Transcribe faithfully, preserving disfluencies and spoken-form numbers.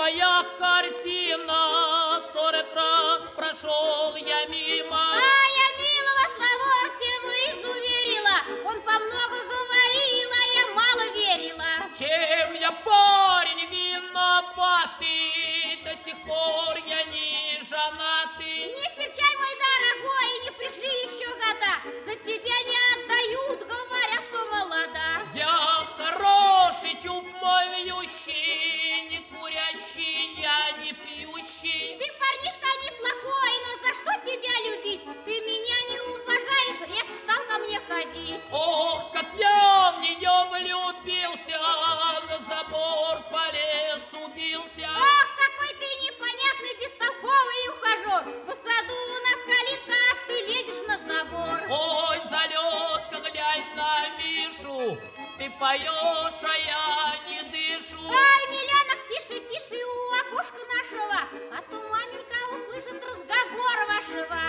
Красивая картина, сорок раз прошел я мимо. А я милого своего всего изуверила. Он по много говорил, а я мало верила. Чем я парень виноватый, до сих пор я не женатый. Не серчай, мой дорогой, не пришли еще года. За тебя не отдают, говорят, что молода. Я хороший, чуб мой вьющий, не курящий, я не пьющий. Ты парнишка неплохой, но за что тебя любить? Ты меня не уважаешь, редко стал ко мне ходить. Ох, как я в нее влюбился, на забор полез, убился. Ох, какой ты непонятный, бестолковый ухажер. В саду у нас калитка, а ты лезешь на забор. Ой, залетка, глянь на Мишу, ты поешь, а я не дышу. Ай, милянок, тише, тише у окошка нашего, а то маменька услышит разговор вашего.